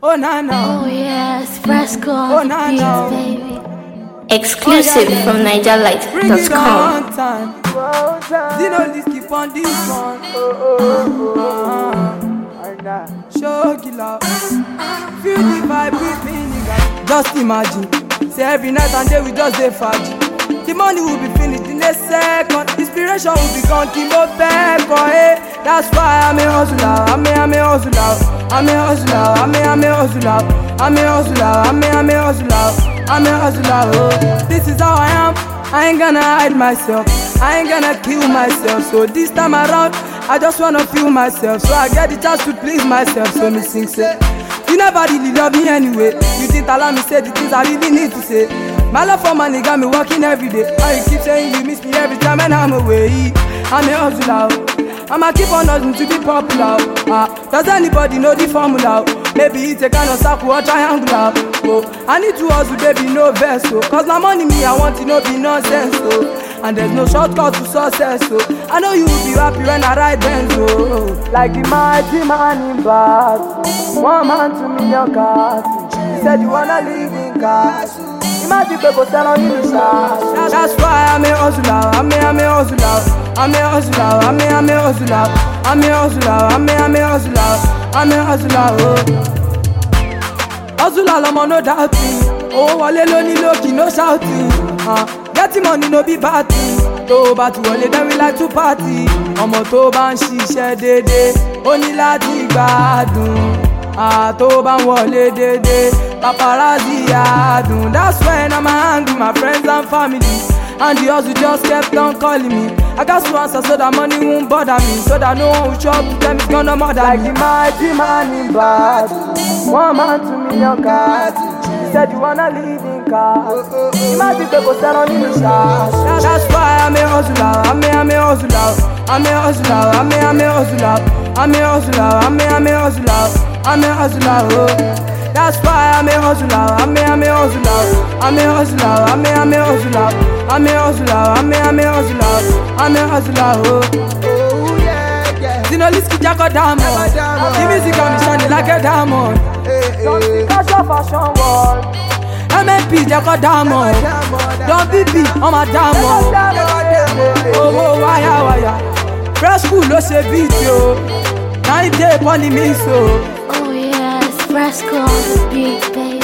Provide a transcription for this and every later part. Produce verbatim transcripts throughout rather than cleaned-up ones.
Oh na na. Oh yes, Fresco Oh, on the nah, beat, nah. baby. Exclusive from niger light Bring dot it com. on time. Zino let's keep on this one. Uh-huh. Show killer. Feel the vibe with me, nigga. Just imagine. Say every night and day we just dey faji. The money will be finished in a second. Inspiration will be gone. Kimbo Peko, eh? That's why I'm a hustler. I'm a, I'm a hustler. I'm a hustler. I'm a, I'm a hustler. I'm a hustler. I'm a, I'm a hustler. I'm a hustler. Oh. This is how I am. I ain't gonna hide myself. I ain't gonna kill myself. So this time around, I just wanna feel myself. So I get the chance to please myself. So me sing say, you never really love me anyway. You didn't allow me say the things I really need to say. My love for money got me working every day. And you keep saying you miss me every time and I'm away. I'm a hustler. I'ma keep on hustling to be popular. Ah, does anybody know the formula? Maybe it's a kind of circle or triangular. Oh, I need to hustle, baby, no vessel. Cause my money me, I want it, no be nonsense. Oh, and there's no shortcut to success. So I know you will be happy when I ride Benz. Oh, like the mighty man in bad. One man to million cars. He said you wanna live in cars. Imagine people sell on you, sir. That's why I'm a hustler. I'm a, I'm a hustler. I'm a hustler. I'm a, I'm a hustler. I'm a hustler. I'm a, I'm a hustler. I'm a hustler. Oh. Hustler, I'm no doubting. Oh, wale lo ni loki, no shouting. Uh, getting money no be bad thing. Tó bá ti wọlé, then we like to party. Ọmọ tó bá ń ṣiṣẹ́ dédé, ó ní láti gbádùn. Ah, tó bá ń wọlé dédé, paparazzi adùn. That's when I'm hang with my friends and family. And the hustle just kept on calling me. I got to answer so that money won't bother me. So that no one will show up to them it's gonna murder like me. Like the mighty man in bad. One man to million cars. He said you wanna live in cars. Imagine people sell on you, shots. That's why I'm a hustler. I'm a, I'm a hustler. I'm a hustler. I'm a, I'm a hustler. I'm a hustler. I'm a, I'm a hustler. I'm a hustler. Oh. That's why I'm a hustler. I'm a, I'm a hustler. I'm a hustler. I'm a, I'm a hustler. I'm a hustler. I'm a, I'm a hustler. I'm a hustler. Oh, oh yeah, yeah. Zino let's keep Jaco diamond. The music got me shining like a diamond. Don't think I show fashion world. M M P Jaco diamond. Don't be be on my diamond. Oh, oh, wire, wire. Fresh school, no say beat yo. Nine day upon the mix so. Oh yes, Fresco on the beat, baby.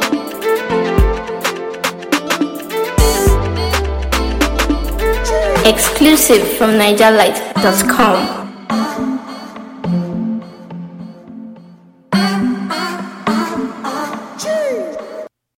Exclusive from niger light dot com.